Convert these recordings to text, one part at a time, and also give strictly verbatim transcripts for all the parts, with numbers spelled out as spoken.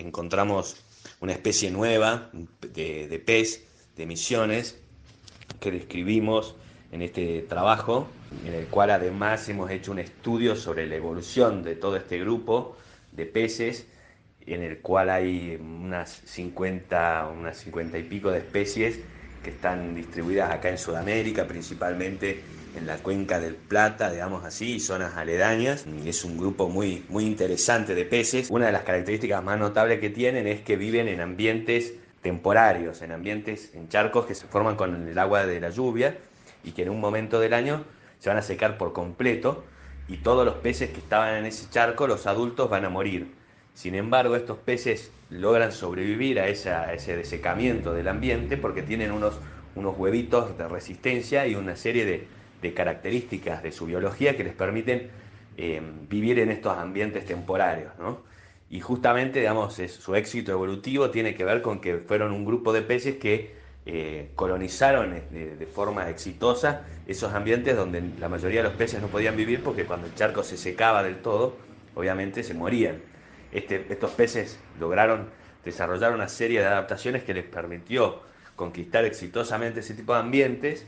encontramos una especie nueva de, de pez de Misiones que describimos en este trabajo, en el cual además hemos hecho un estudio sobre la evolución de todo este grupo de peces, en el cual hay unas cincuenta, unas cincuenta y pico de especies que están distribuidas acá en Sudamérica, principalmente en la cuenca del Plata, digamos así, y zonas aledañas. Es un grupo muy, muy interesante de peces. Una de las características más notables que tienen es que viven en ambientes temporarios, en ambientes, en charcos que se forman con el agua de la lluvia y que en un momento del año se van a secar por completo y todos los peces que estaban en ese charco, los adultos, van a morir. Sin embargo, estos peces logran sobrevivir a, esa, a ese desecamiento del ambiente porque tienen unos, unos huevitos de resistencia y una serie de, de características de su biología que les permiten eh, vivir en estos ambientes temporarios, ¿no? Y justamente, digamos, es, su éxito evolutivo tiene que ver con que fueron un grupo de peces que eh, colonizaron de, de forma exitosa esos ambientes donde la mayoría de los peces no podían vivir porque cuando el charco se secaba del todo, obviamente se morían. Este, estos peces lograron desarrollar una serie de adaptaciones que les permitió conquistar exitosamente ese tipo de ambientes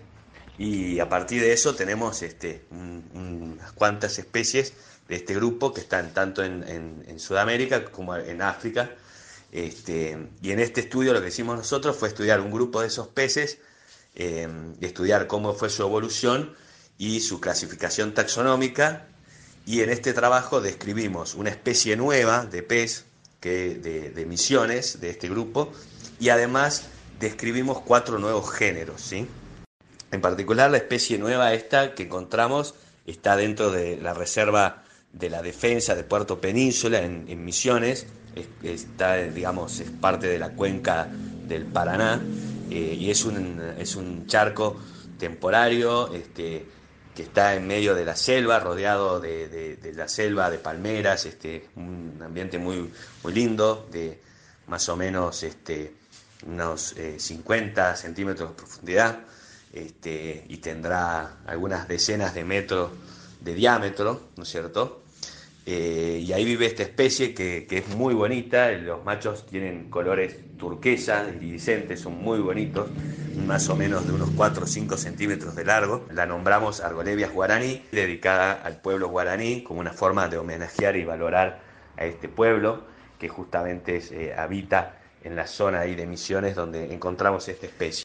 y a partir de eso tenemos este, un, unas cuantas especies de este grupo que están tanto en, en, en Sudamérica como en África. Este, y en este estudio lo que hicimos nosotros fue estudiar un grupo de esos peces, eh, estudiar cómo fue su evolución y su clasificación taxonómica. Y en este trabajo describimos una especie nueva de pez que, de, de Misiones de este grupo y además describimos cuatro nuevos géneros, ¿sí? En particular, la especie nueva esta que encontramos está dentro de la reserva de la defensa de Puerto Península en, en Misiones, es, está, digamos, es parte de la cuenca del Paraná eh, y es un, es un charco temporario este, que está en medio de la selva, rodeado de, de, de la selva de palmeras, este, un ambiente muy, muy lindo, de más o menos este, unos eh, cincuenta centímetros de profundidad. Este, y tendrá algunas decenas de metros de diámetro, ¿no es cierto? Eh, y ahí vive esta especie que, que es muy bonita, los machos tienen colores turquesa, iridiscentes, son muy bonitos, más o menos de unos cuatro o cinco centímetros de largo. La nombramos Argolebias guaraní, dedicada al pueblo guaraní, como una forma de homenajear y valorar a este pueblo que justamente eh, habita en la zona ahí de Misiones donde encontramos esta especie.